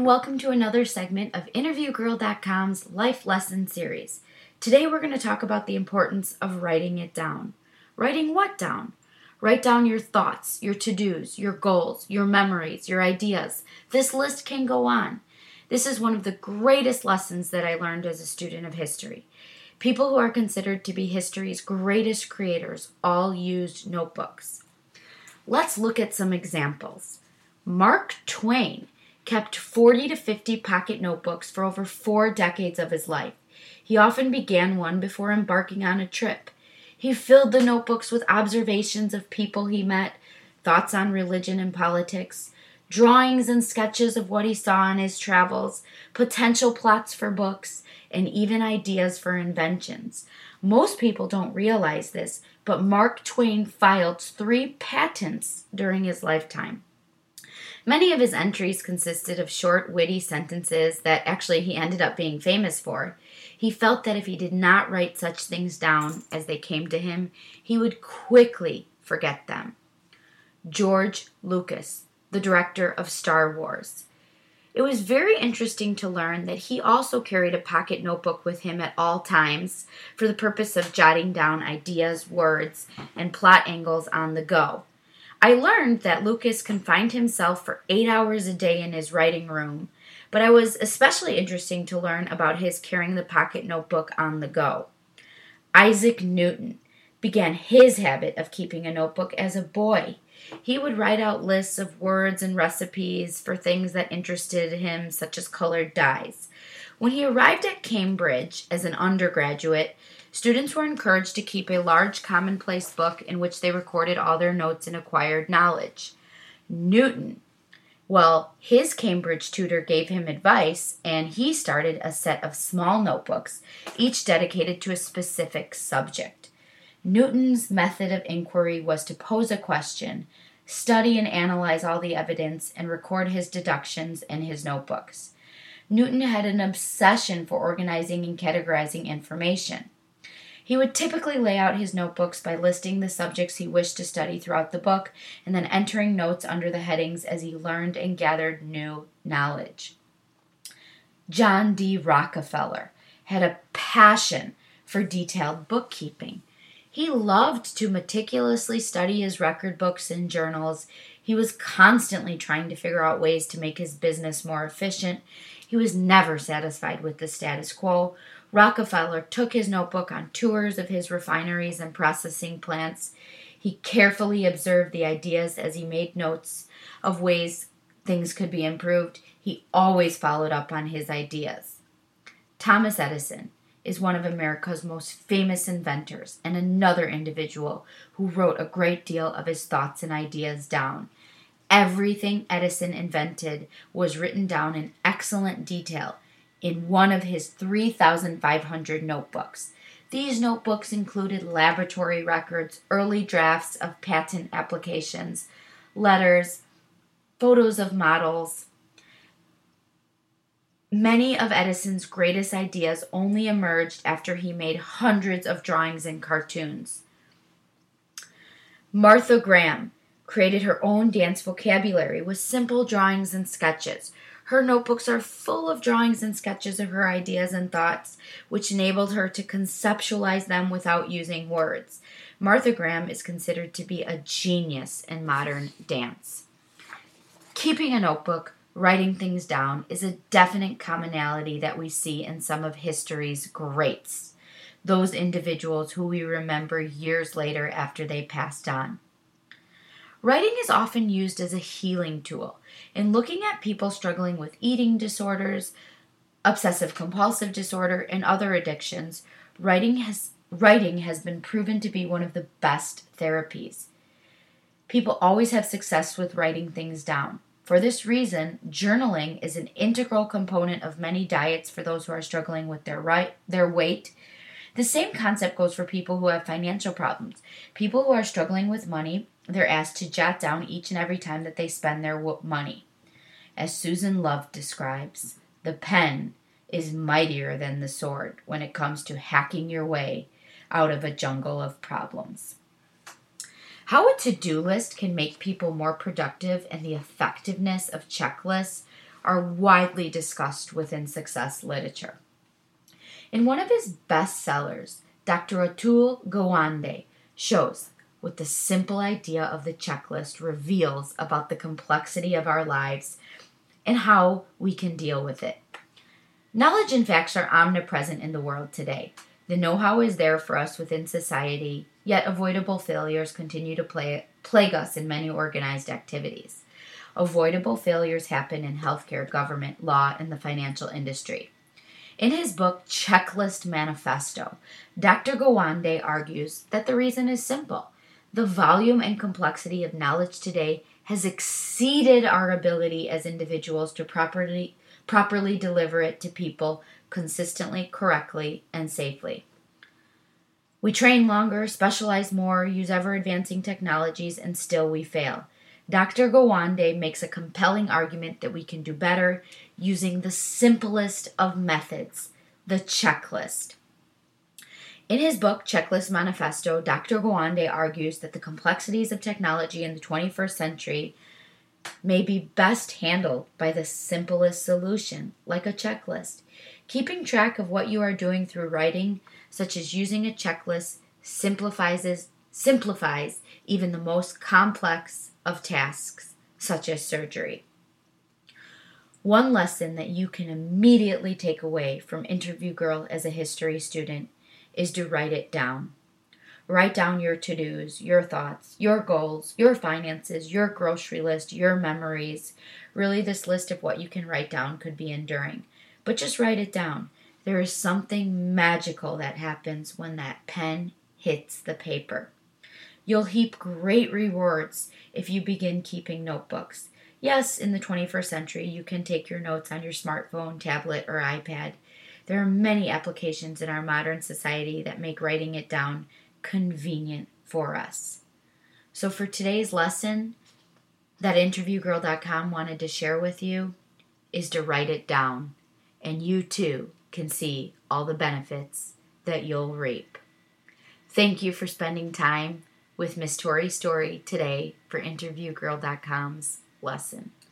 and welcome to another segment of InterviewGirl.com's Life Lesson Series. Today we're going to talk about the importance of writing it down. Writing what down? Write down your thoughts, your to-dos, your goals, your memories, your ideas. This list can go on. This is one of the greatest lessons that I learned as a student of history. People who are considered to be history's greatest creators all used notebooks. Let's look at some examples. Mark Twain kept 40 to 50 pocket notebooks for over 4 decades of his life. He often began one before embarking on a trip. He filled the notebooks with observations of people he met, thoughts on religion and politics, drawings and sketches of what he saw on his travels, potential plots for books, and even ideas for inventions. Most people don't realize this, but Mark Twain filed 3 patents during his lifetime. Many of his entries consisted of short, witty sentences that actually he ended up being famous for. He felt that if he did not write such things down as they came to him, he would quickly forget them. George Lucas, the director of Star Wars. It was very interesting to learn that he also carried a pocket notebook with him at all times for the purpose of jotting down ideas, words, and plot angles on the go. I learned that Lucas confined himself for 8 hours a day in his writing room, but I was especially interested to learn about his carrying the pocket notebook on the go. Isaac Newton began his habit of keeping a notebook as a boy. He would write out lists of words and recipes for things that interested him, such as colored dyes. When he arrived at Cambridge as an undergraduate, students were encouraged to keep a large commonplace book in which they recorded all their notes and acquired knowledge. Newton, his Cambridge tutor gave him advice, and he started a set of small notebooks, each dedicated to a specific subject. Newton's method of inquiry was to pose a question, study and analyze all the evidence, and record his deductions in his notebooks. Newton had an obsession for organizing and categorizing information. He would typically lay out his notebooks by listing the subjects he wished to study throughout the book and then entering notes under the headings as he learned and gathered new knowledge. John D. Rockefeller had a passion for detailed bookkeeping. He loved to meticulously study his record books and journals. He was constantly trying to figure out ways to make his business more efficient. He was never satisfied with the status quo. Rockefeller took his notebook on tours of his refineries and processing plants. He carefully observed the ideas as he made notes of ways things could be improved. He always followed up on his ideas. Thomas Edison is one of America's most famous inventors and another individual who wrote a great deal of his thoughts and ideas down. Everything Edison invented was written down in excellent detail in one of his 3,500 notebooks. These notebooks included laboratory records, early drafts of patent applications, letters, photos of models. Many of Edison's greatest ideas only emerged after he made hundreds of drawings and cartoons. Martha Graham created her own dance vocabulary with simple drawings and sketches. Her notebooks are full of drawings and sketches of her ideas and thoughts, which enabled her to conceptualize them without using words. Martha Graham is considered to be a genius in modern dance. Keeping a notebook, writing things down, is a definite commonality that we see in some of history's greats, those individuals who we remember years later after they passed on. Writing is often used as a healing tool. In looking at people struggling with eating disorders, obsessive-compulsive disorder, and other addictions, writing has been proven to be one of the best therapies. People always have success with writing things down. For this reason, journaling is an integral component of many diets for those who are struggling with their weight. The same concept goes for people who have financial problems. People who are struggling with money, they're asked to jot down each and every time that they spend their money. As Susan Love describes, the pen is mightier than the sword when it comes to hacking your way out of a jungle of problems. How a to-do list can make people more productive and the effectiveness of checklists are widely discussed within success literature. In one of his bestsellers, Dr. Atul Gawande shows what the simple idea of the checklist reveals about the complexity of our lives and how we can deal with it. Knowledge and facts are omnipresent in the world today. The know-how is there for us within society, yet avoidable failures continue to plague us in many organized activities. Avoidable failures happen in healthcare, government, law, and the financial industry. In his book, Checklist Manifesto, Dr. Gawande argues that the reason is simple. The volume and complexity of knowledge today has exceeded our ability as individuals to properly deliver it to people consistently, correctly, and safely. We train longer, specialize more, use ever-advancing technologies, and still we fail. Dr. Gawande makes a compelling argument that we can do better using the simplest of methods, the checklist. In his book, Checklist Manifesto, Dr. Gawande argues that the complexities of technology in the 21st century may be best handled by the simplest solution, like a checklist. Keeping track of what you are doing through writing, such as using a checklist, simplifies even the most complex of tasks, such as surgery. One lesson that you can immediately take away from Interview Girl as a history student is to write it down. Write down your to-dos, your thoughts, your goals, your finances, your grocery list, your memories. Really, this list of what you can write down could be enduring. But just write it down. There is something magical that happens when that pen hits the paper. You'll heap great rewards if you begin keeping notebooks. Yes, in the 21st century, you can take your notes on your smartphone, tablet, or iPad. There are many applications in our modern society that make writing it down convenient for us. So for today's lesson that InterviewGirl.com wanted to share with you is to write it down, and you too can see all the benefits that you'll reap. Thank you for spending time with Miss Tori Story today for InterviewGirl.com's lesson.